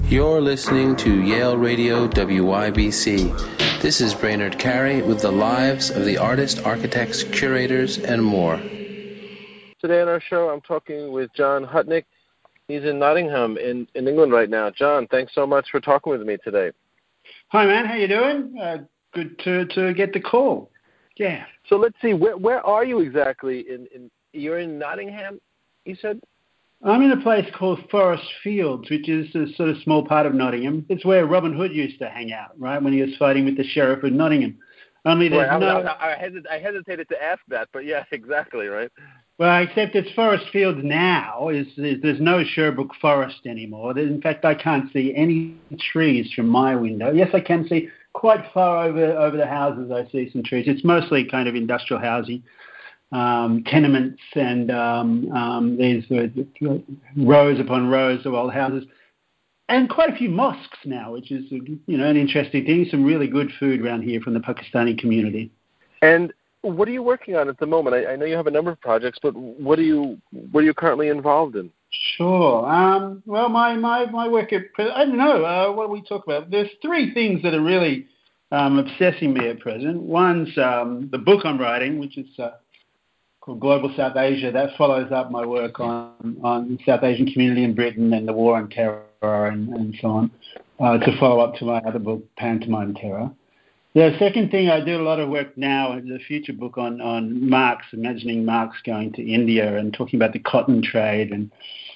You're listening to Yale Radio WYBC. This is Brainerd Carey with the lives of the artists, architects, curators, and more. Today on our show, I'm talking with John Hutnick. He's in Nottingham in England right now. John, thanks so much for talking with me today. Hi, man. How you doing? Good to get the call. Yeah. So let's see. Where are you exactly? You're in Nottingham, you said? I'm in a place called Forest Fields, which is a sort of small part of Nottingham. It's where Robin Hood used to hang out, right, when he was fighting with the sheriff of Nottingham. Only there's I hesitated to ask that, but yeah, exactly, right? Well, except it's Forest Fields now. There's no Sherbrooke Forest anymore. In fact, I can't see any trees from my window. Yes, I can see quite far over the houses. I see some trees. It's mostly kind of industrial housing. Tenements, and there's rows upon rows of old houses, and quite a few mosques now, which is an interesting thing. Some really good food around here from the Pakistani community. And what are you working on at the moment? I know you have a number of projects, but what are you currently involved in? Sure. Well, my work at I don't know. What do we talk about? There's three things that are really obsessing me at present. One's the book I'm writing, which is called Global South Asia. That follows up my work on the South Asian community in Britain and the war on terror and so on, to follow up to my other book, Pantomime Terror. The second thing, I do a lot of work now in the future book on Marx, imagining Marx going to India and talking about the cotton trade and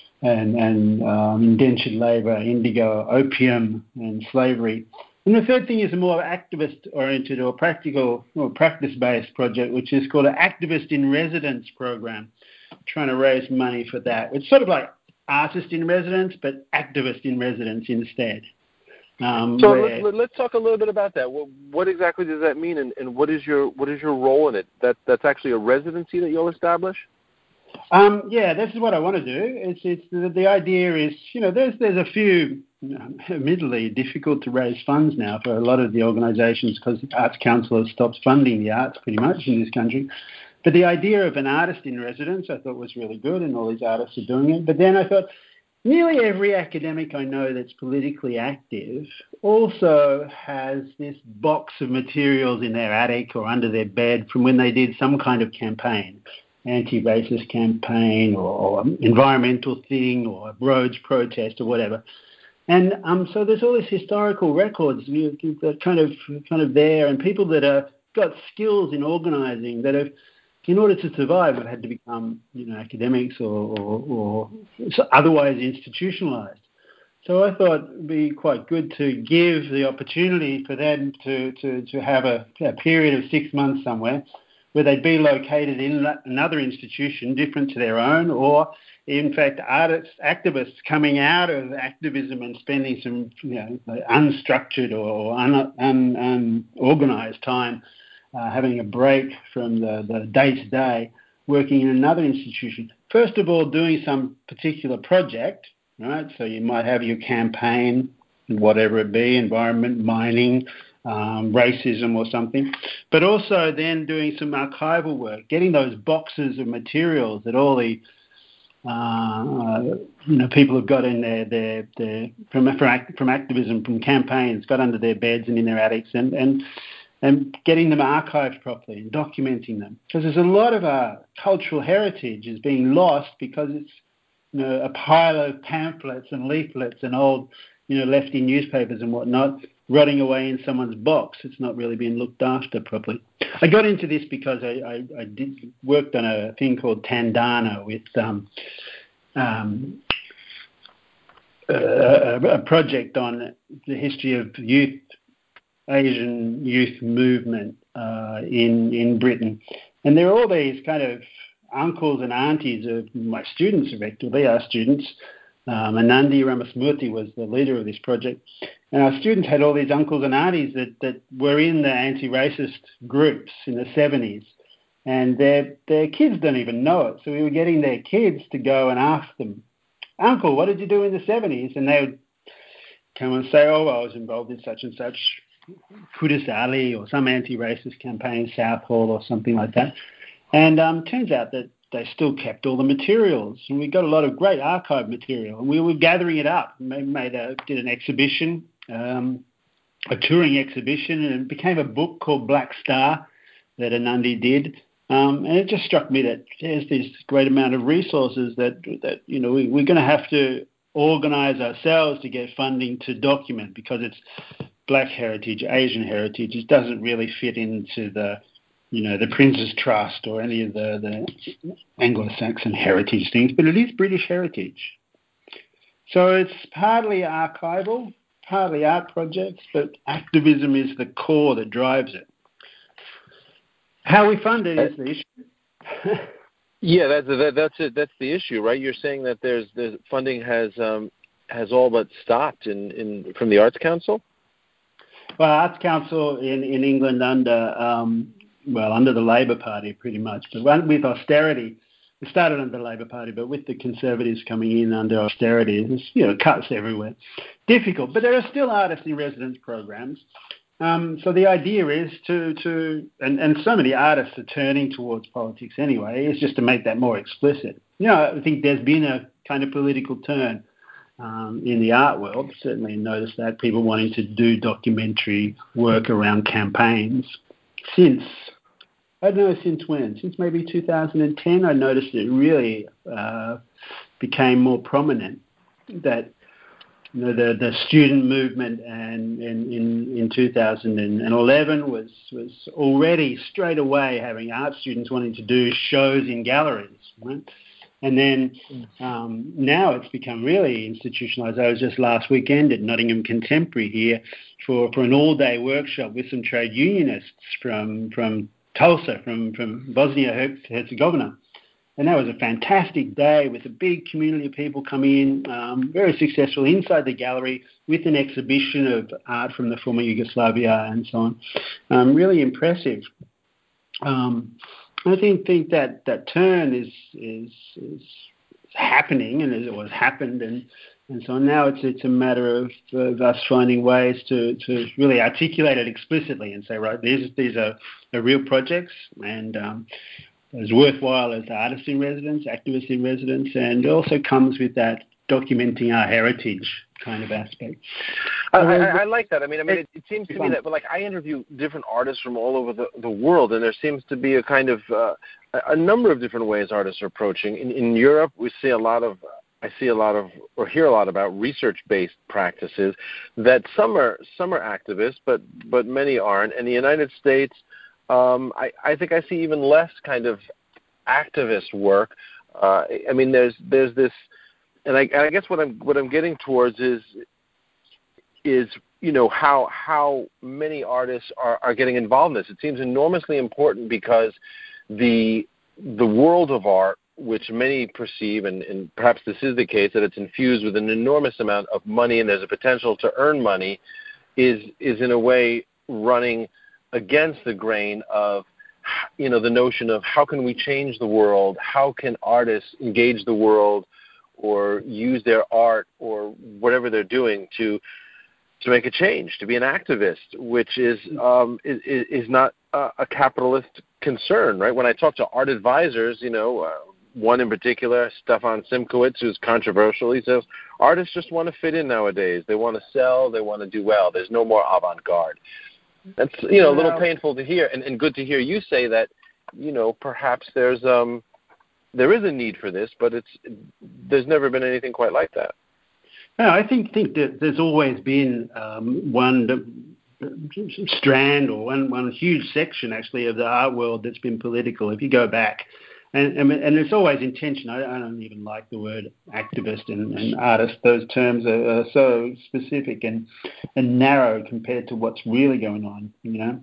indentured labour, indigo, opium and slavery. And the third thing is a more activist-oriented or practical or practice-based project, which is called an Activist in Residence program, trying to raise money for that. It's sort of like artist in residence, but activist in residence instead. Let's talk a little bit about that. What exactly does that mean, and what is your role in it? That's actually a residency that you'll establish? Yeah, this is what I want to do. It's the idea is, there's a few, admittedly difficult to raise funds now for a lot of the organisations because the Arts Council has stopped funding the arts pretty much in this country. But the idea of an artist in residence I thought was really good, and all these artists are doing it. But then I thought nearly every academic I know that's politically active also has this box of materials in their attic or under their bed from when they did some kind of campaign. Anti-racist campaign or environmental thing or roads protest or whatever. And so there's all these historical records that are kind of there, and people that have got skills in organising that have, in order to survive, have had to become academics or otherwise institutionalised. So I thought it would be quite good to give the opportunity for them to have a period of 6 months somewhere where they'd be located in another institution different to their own, or in fact activists coming out of activism and spending some unstructured or unorganised time having a break from the day-to-day, working in another institution. First of all, doing some particular project, right? So you might have your campaign, whatever it be, environment, mining, racism or something, but also then doing some archival work, getting those boxes of materials that all the people have got in their from activism, from campaigns, got under their beds and in their attics, and getting them archived properly and documenting them, because there's a lot of our cultural heritage is being lost because it's a pile of pamphlets and leaflets and old lefty newspapers and whatnot rotting away in someone's box. It's not really being looked after properly. I got into this because I worked on a thing called Tandana with a project on the history of Asian youth movement in Britain. And there are all these kind of uncles and aunties of my students, effectively, our students. Anandi Ramasmurthy was the leader of this project. And our students had all these uncles and aunties that were in the anti-racist groups in the 70s. And their kids don't even know it. So we were getting their kids to go and ask them, Uncle, what did you do in the 70s? And they would come and say, oh, I was involved in such and such, Kudus Ali or some anti-racist campaign, Southall or something like that. And turns out that they still kept all the materials, and we got a lot of great archive material, and we were gathering it up. Did an exhibition, a touring exhibition, and it became a book called Black Star that Anandi did. And it just struck me that there's this great amount of resources that we're going to have to organise ourselves to get funding to document, because it's Black heritage, Asian heritage. It doesn't really fit into the Prince's Trust or any of the Anglo-Saxon heritage things, but it is British heritage. So it's partly archival, partly art projects, but activism is the core that drives it. How we fund it is the issue. Yeah, that's it. That's the issue, right? You're saying that there's funding has all but stopped from the Arts Council. Well, Arts Council in England under the Labor Party pretty much, but with austerity, it started under the Labor Party, but with the Conservatives coming in under austerity, there's cuts everywhere. Difficult, but there are still artists in residence programs. So the idea is and so many artists are turning towards politics anyway, is just to make that more explicit. I think there's been a kind of political turn in the art world. Certainly noticed that, people wanting to do documentary work around campaigns. Since when? Since maybe 2010, I noticed it really became more prominent that the student movement, and in 2011 was already straight away having art students wanting to do shows in galleries, right? And then now it's become really institutionalised. I was just last weekend at Nottingham Contemporary here for an all-day workshop with some trade unionists from Tulsa, from Bosnia-Herzegovina. And that was a fantastic day with a big community of people coming in, very successful inside the gallery with an exhibition of art from the former Yugoslavia and so on. Really impressive. I think that turn is happening, and it was happened, and so now it's a matter of us finding ways to really articulate it explicitly and say, right, these are real projects, and as worthwhile as artists in residence, activists in residence, and it also comes with that documenting our heritage kind of aspect. I like that. I mean, it seems to me that, like, I interview different artists from all over the world, and there seems to be a kind of a number of different ways artists are approaching. In Europe, I hear a lot about research-based practices that some are activists, but many aren't. In the United States, I think I see even less kind of activist work. There's this, and I guess what I'm getting towards is how many artists are getting involved in this. It seems enormously important because the world of art, which many perceive, and perhaps this is the case, that it's infused with an enormous amount of money and there's a potential to earn money, is in a way running against the grain of the notion of how can we change the world, how can artists engage the world or use their art or whatever they're doing to make a change, to be an activist, which is not a capitalist concern, right? When I talk to art advisors, one in particular, Stefan Simkowitz, who's controversial, he says artists just want to fit in nowadays. They want to sell, they want to do well. There's no more avant-garde. That's a little painful to hear, and good to hear you say that. Perhaps there is a need for this, but there's never been anything quite like that. No, I think that there's always been one strand or one huge section actually of the art world that's been political. If you go back, and it's always intention. I don't even like the word activist and artist. Those terms are so specific and narrow compared to what's really going on.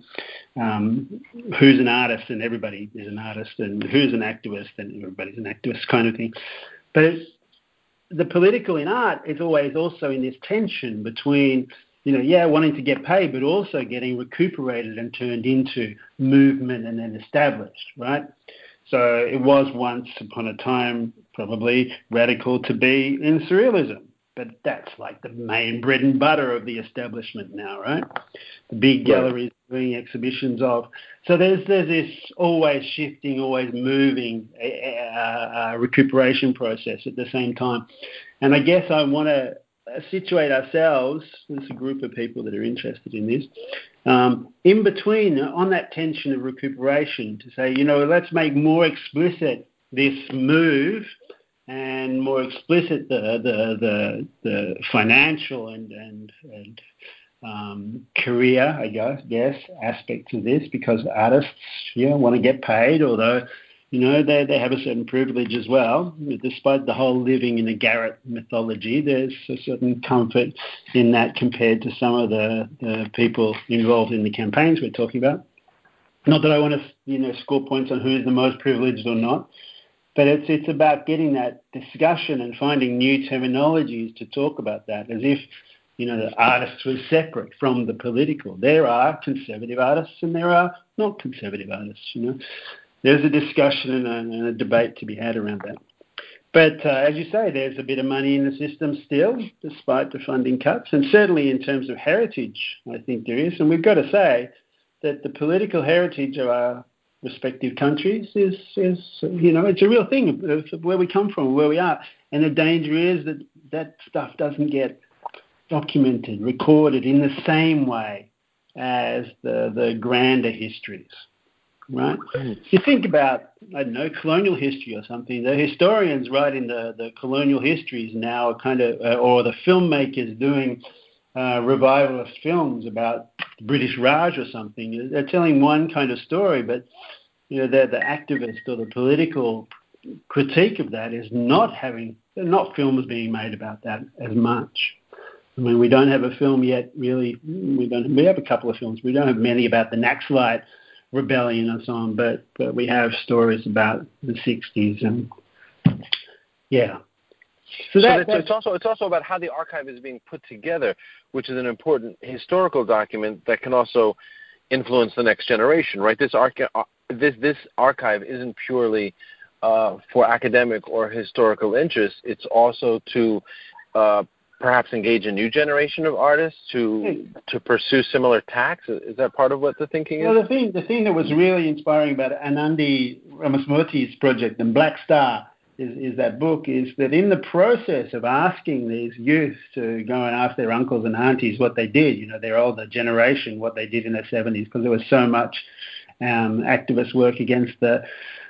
Who's an artist, and everybody is an artist, and who's an activist, and everybody's an activist, kind of thing. But the political in art is always also in this tension between, wanting to get paid, but also getting recuperated and turned into movement and then established, right? So it was once upon a time probably radical to be in surrealism, but that's like the main bread and butter of the establishment now, right? The big galleries doing exhibitions of. So there's this always shifting, always moving recuperation process at the same time. And I guess I want to situate ourselves, as a group of people that are interested in this, in between, on that tension of recuperation, to say, let's make more explicit this move and more explicit the financial and career, I guess, aspects of this, because artists want to get paid, although they have a certain privilege as well. Despite the whole living in a garret mythology, there's a certain comfort in that compared to some of the people involved in the campaigns we're talking about. Not that I want to score points on who's the most privileged or not, but it's about getting that discussion and finding new terminologies to talk about that, as if the artists were separate from the political. There are conservative artists and there are not conservative artists. There's a discussion and a debate to be had around that. But as you say, there's a bit of money in the system still, despite the funding cuts. And certainly in terms of heritage, I think there is. And we've got to say that the political heritage of our respective countries is it's a real thing of where we come from, where we are. And the danger is that stuff doesn't get documented, recorded in the same way as the grander histories. Right? If you think about, colonial history or something, the historians writing the colonial histories now are kind of, or the filmmakers doing revivalist films about the British Raj or something, they're telling one kind of story, but the activist or the political critique of that is not films being made about that as much. I mean, we don't have a film yet, really. We have a couple of films. We don't have many about the Naxalite rebellion and so on, but we have stories about the 60s and So it's also about how the archive is being put together, which is an important historical document that can also influence the next generation, right? This archive isn't purely for academic or historical interest. It's also to perhaps engage a new generation of artists to pursue similar tacks. Is that part of what the thinking is? Well, the thing that was really inspiring about Anandi Ramasmurthy's project and Black Star is that book, is that in the process of asking these youth to go and ask their uncles and aunties what they did, their older generation, what they did in their 70s, because there was so much activist work against the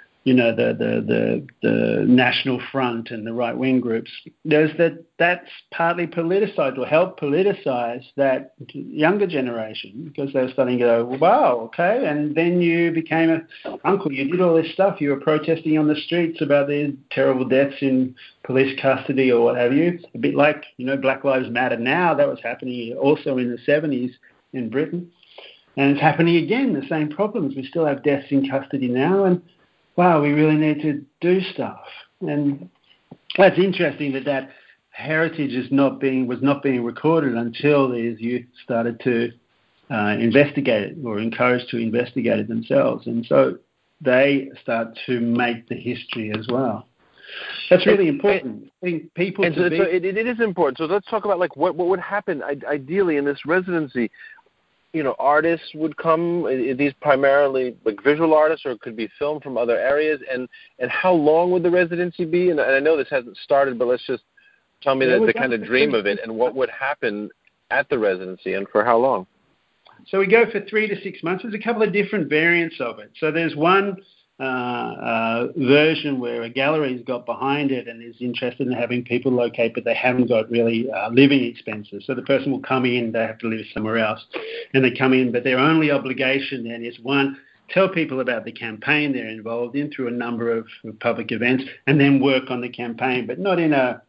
National Front and the right-wing groups, that's partly politicized or helped politicize that younger generation, because they were starting to go, wow, okay, and then you became an uncle, you did all this stuff, you were protesting on the streets about the terrible deaths in police custody or what have you, a bit like, Black Lives Matter now, that was happening also in the 70s in Britain, and it's happening again, the same problems. We still have deaths in custody now, and wow, we really need to do stuff. And that's interesting that heritage was not being recorded until these youth started to investigate it, or encouraged to investigate it themselves. And so they start to make the history as well. That's really important. I think people it is important. So let's talk about what would happen ideally in this residency. Artists would come, these primarily visual artists, or it could be film from other areas, and how long would the residency be? And I know this hasn't started, but let's just tell me the kind of dream of it and what would happen at the residency and for how long. So we go for 3 to 6 months. There's a couple of different variants of it. So there's one version where a gallery's got behind it and is interested in having people locate, but they haven't got really living expenses. So the person will come in, they have to live somewhere else, and they come in, but their only obligation then is, one, tell people about the campaign they're involved in through a number of public events, and then work on the campaign, but not in a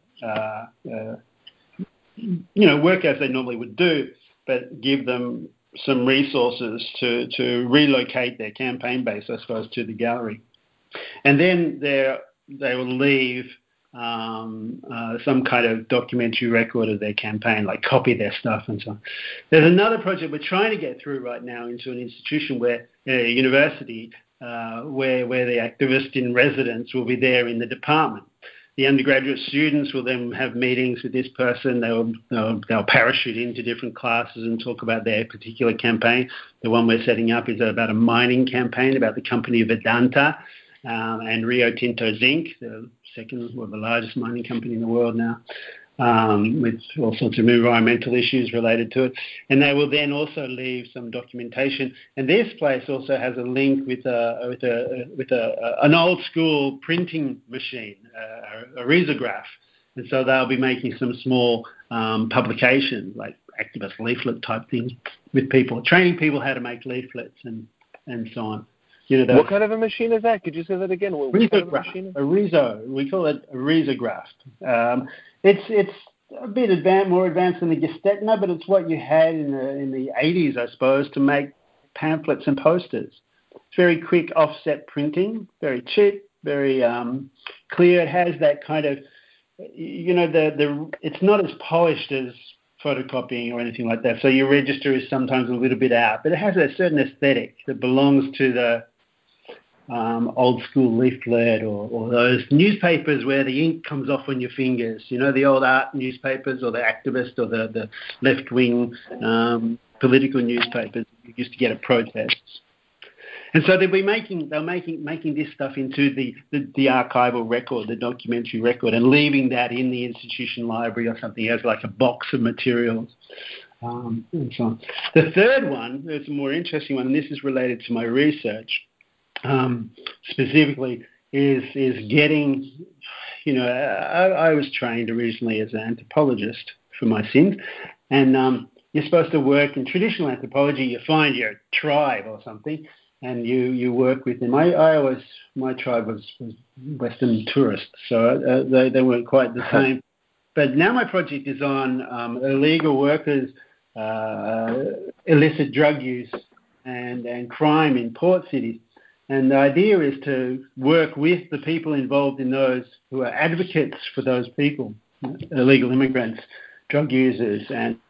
work as they normally would do, but give them some resources to relocate their campaign base, I suppose, to the gallery. And then they will leave some kind of documentary record of their campaign, like copy their stuff and so on. There's another project we're trying to get through right now into an institution where, a university, where the activist in residence will be there in the department. the undergraduate students will then have meetings with this person. They'll parachute into different classes and talk about their particular campaign. The one we're setting up is about a mining campaign about the company Vedanta and Rio Tinto Zinc, the second or the largest mining company in the world now, with all sorts of environmental issues related to it. And they will then also leave some documentation. And this place also has a link with an old school printing machine, a risograph. And so they'll be making some small publications, like activist leaflet type things, with people, training people how to make leaflets and so on. What kind of a machine is that? Could you say that again? What kind of a machine? A riso. We call it a risograph. It's a bit more advanced than the Gestetner, but it's what you had in the 80s, I suppose, to make pamphlets and posters. It's very quick offset printing, very cheap, very clear. It has that kind of, it's not as polished as photocopying or anything like that. So your register is sometimes a little bit out, but it has a certain aesthetic that belongs to the old school leaflet or those newspapers where the ink comes off on your fingers, the old art newspapers or the activist or the left-wing political newspapers you used to get at protests. And so they'll making this stuff into the archival record, the documentary record, and leaving that in the institution library or something as like a box of materials. And so on. The third one, there's a more interesting one, and this is related to my research, specifically is getting, I was trained originally as an anthropologist for my sins, and you're supposed to work in traditional anthropology. You find your tribe or something, and you work with them. My tribe was Western tourists, so they weren't quite the same. But now my project is on illegal workers, illicit drug use, and crime in port cities. And the idea is to work with the people involved in those who are advocates for those people, illegal immigrants, drug users,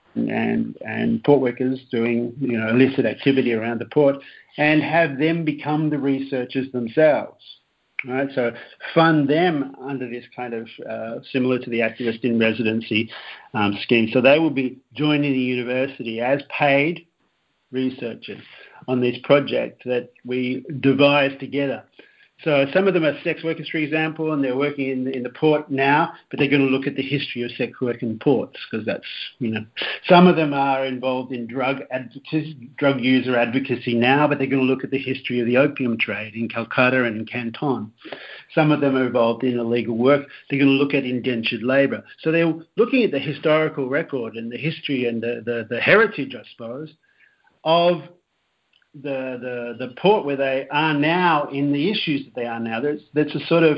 and port workers doing illicit activity around the port, and have them become the researchers themselves. Right? So fund them under this kind of similar to the activist in residency scheme. So they will be joining the university as paid researchers on this project that we devised together. So some of them are sex workers, for example, and they're working in the port now, but they're going to look at the history of sex work in ports, because that's, Some of them are involved in drug user advocacy now, but they're going to look at the history of the opium trade in Calcutta and in Canton. Some of them are involved in illegal work. They're going to look at indentured labour. So they're looking at the historical record and the history and the heritage, I suppose, of the port where they are now, in the issues that they are now. There's a sort of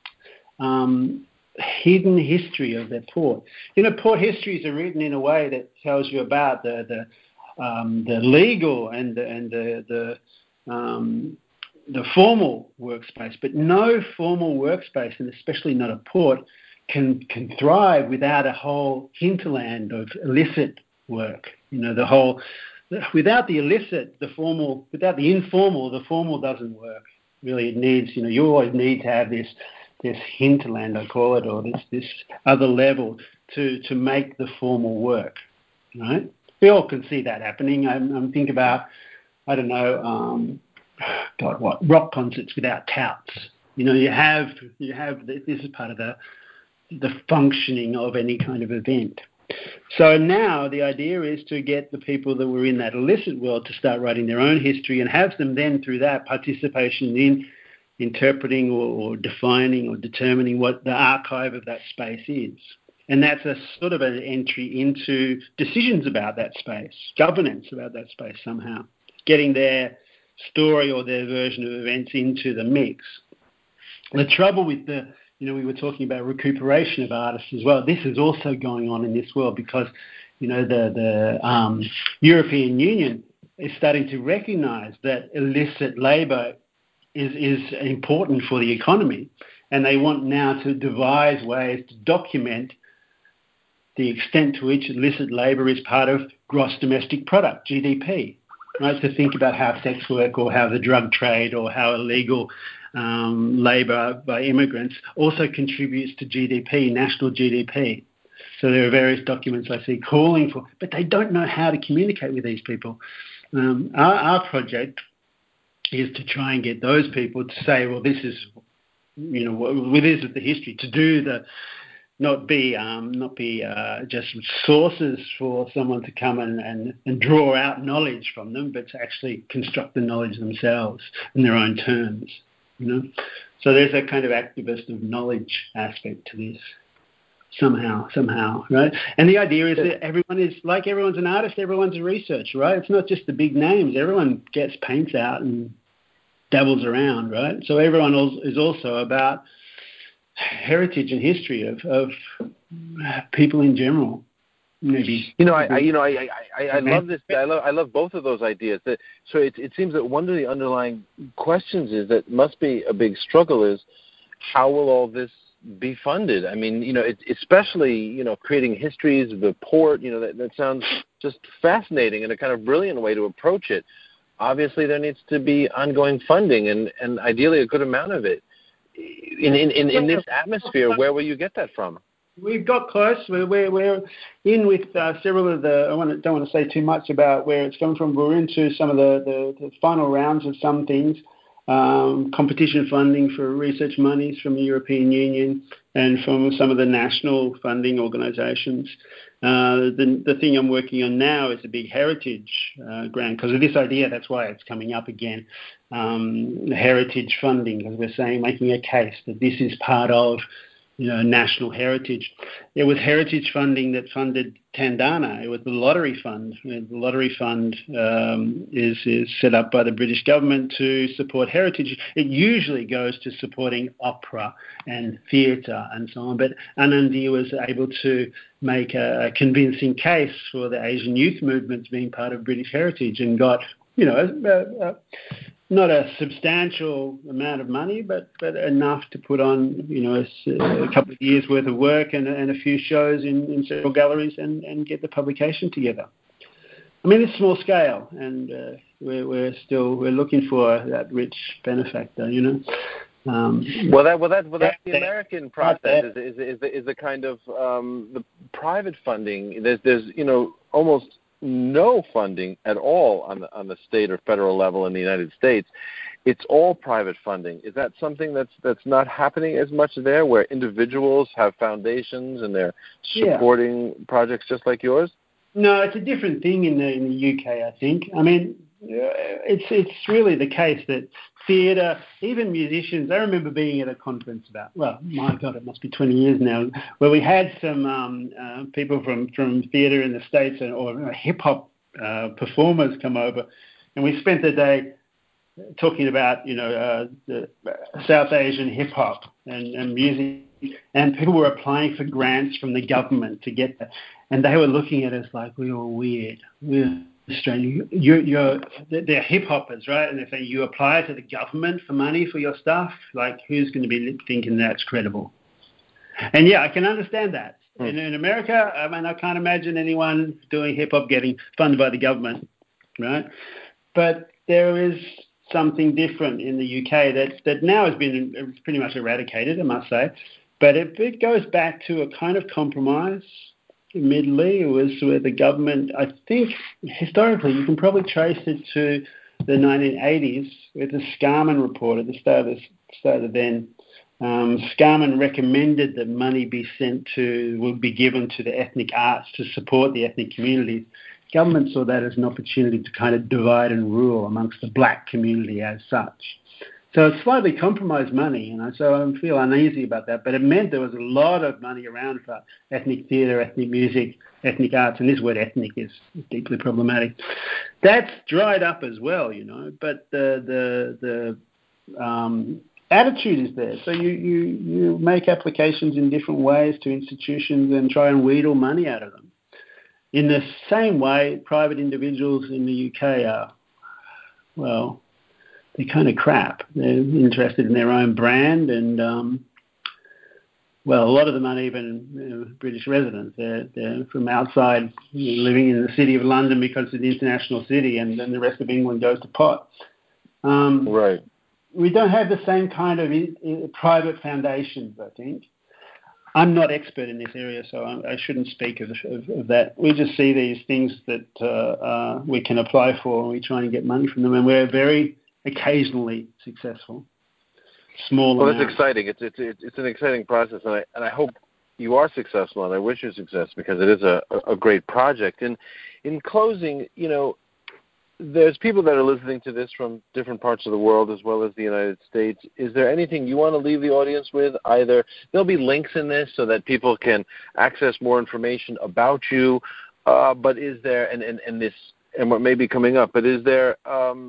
hidden history of their port. Port histories are written in a way that tells you about the legal and the formal workspace, but no formal workspace, and especially not a port, can thrive without a whole hinterland of illicit work. Without the illicit, the formal, without the informal, the formal doesn't work. Really, it needs, you always need to have this hinterland, I call it, or this other level to make the formal work, right? We all can see that happening. I'm thinking about, rock concerts without touts. You have this is part of the functioning of any kind of event. So now the idea is to get the people that were in that illicit world to start writing their own history and have them then, through that participation in interpreting or defining or determining what the archive of that space is. And that's a sort of an entry into decisions about that space, governance about that space somehow, getting their story or their version of events into the mix. The trouble with we were talking about recuperation of artists as well. This is also going on in this world because, the European Union is starting to recognise that illicit labour is important for the economy, and they want now to devise ways to document the extent to which illicit labour is part of gross domestic product, GDP. Right, to think about how sex work or how the drug trade or how illegal labour by immigrants also contributes to GDP, national GDP. So there are various documents I see calling for, but they don't know how to communicate with these people. Our project is to try and get those people to say, well, this is, this is the history, to do the, not be just sources for someone to come and draw out knowledge from them, but to actually construct the knowledge themselves in their own terms, So there's a kind of activist of knowledge aspect to this. Somehow, right? And the idea is that everyone is, like everyone's an artist, everyone's a researcher, right? It's not just the big names. Everyone gets paints out and dabbles around, right? So everyone is also about heritage and history of people in general. Maybe. I love this. I love both of those ideas. So it seems that one of the underlying questions is that must be a big struggle is how will all this be funded? I mean, especially, creating histories of the port, that sounds just fascinating and a kind of brilliant way to approach it. Obviously, there needs to be ongoing funding and ideally a good amount of it. In this atmosphere, where will you get that from? We've got close. We're in with several of the, don't want to say too much about where it's coming from. We're into some of the final rounds of some things. Competition funding for research monies from the European Union and from some of the national funding organisations. The thing I'm working on now is a big heritage grant because of this idea. That's why it's coming up again. Heritage funding, because we're saying, making a case that this is part of national heritage. There was heritage funding that funded Tandana. It was the lottery fund. The lottery fund is set up by the British government to support heritage. It usually goes to supporting opera and theatre and so on. But Anandi was able to make a convincing case for the Asian youth movements being part of British heritage and got, not a substantial amount of money, but enough to put on, a couple of years' worth of work and a few shows in several galleries and get the publication together. I mean, it's small scale, and we're looking for that rich benefactor, Well, that's the American process is the kind of the private funding. There's almost no funding at all on the state or federal level in the United States. It's all private funding. Is that something that's not happening as much there, where individuals have foundations and they're supporting projects just like yours? No, it's a different thing in the UK, I think. I mean, it's really the case that theatre, even musicians, I remember being at a conference my God, it must be 20 years now, where we had some people from theatre in the States or hip-hop performers come over, and we spent the day talking about, the South Asian hip-hop and music, and people were applying for grants from the government to get that, and they were looking at us like we were weird. We're strange. They're hip hoppers, right? And they're saying you apply to the government for money for your stuff. Like, who's going to be thinking that's credible? And I can understand that. In America, I mean, I can't imagine anyone doing hip hop getting funded by the government, right? But there is something different in the UK that now has been pretty much eradicated, I must say. But it goes back to a kind of compromise. Admittedly, it was where the government, I think, historically, you can probably trace it to the 1980s with the Scarman report at the start of then. Scarman recommended that money would be given to the ethnic arts to support the ethnic communities. Government saw that as an opportunity to kind of divide and rule amongst the black community as such. So it's slightly compromised money, so I feel uneasy about that. But it meant there was a lot of money around for ethnic theatre, ethnic music, ethnic arts, and this word ethnic is deeply problematic. That's dried up as well, but the attitude is there. So you make applications in different ways to institutions and try and wheedle money out of them. In the same way, private individuals in the UK are, they're kind of crap. They're interested in their own brand and, a lot of them aren't even British residents. They're from outside, living in the city of London because it's an international city, and then the rest of England goes to pot. Right. we don't have the same kind of private foundations, I think. I'm not expert in this area, so I shouldn't speak of that. We just see these things that we can apply for, and we try and get money from them, and we're very occasionally successful. Small amounts. That's exciting. It's an exciting process, and I hope you are successful, and I wish you success because it is a great project. And in closing, there's people that are listening to this from different parts of the world as well as the United States. Is there anything you want to leave the audience with? Either there'll be links in this so that people can access more information about you, but is there and what may be coming up? But is there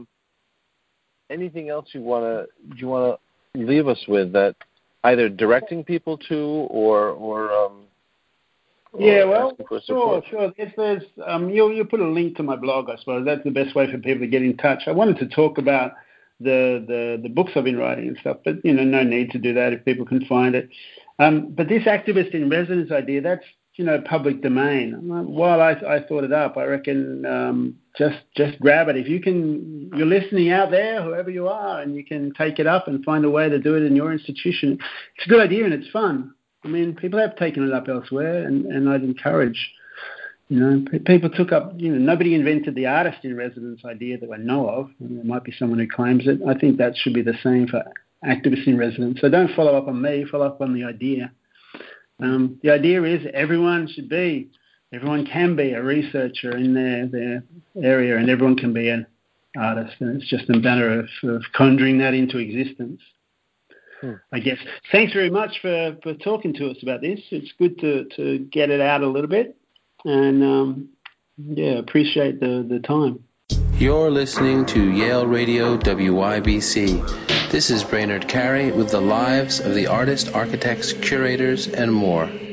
anything else you want to leave us with that either directing people to or yeah, well, sure. If there's, you'll put a link to my blog, I suppose. That's the best way for people to get in touch. I wanted to talk about the books I've been writing and stuff, but, no need to do that if people can find it. But this activist in residence idea, that's, public domain. While I thought it up, I reckon just grab it. If you're listening out there, whoever you are, and you can take it up and find a way to do it in your institution, it's a good idea and it's fun. I mean, people have taken it up elsewhere, and I'd encourage, people took up, nobody invented the artist in residence idea that I know of. There might be someone who claims it. I think that should be the same for activists in residence. So don't follow up on me, follow up on the idea. The idea is everyone can be a researcher in their area, and everyone can be an artist, and it's just a matter of conjuring that into existence. I guess. Thanks very much for talking to us about this. It's good to get it out a little bit, and appreciate the time. You're listening to Yale Radio WYBC. This is Brainerd Carey with the lives of the artists, architects, curators, and more.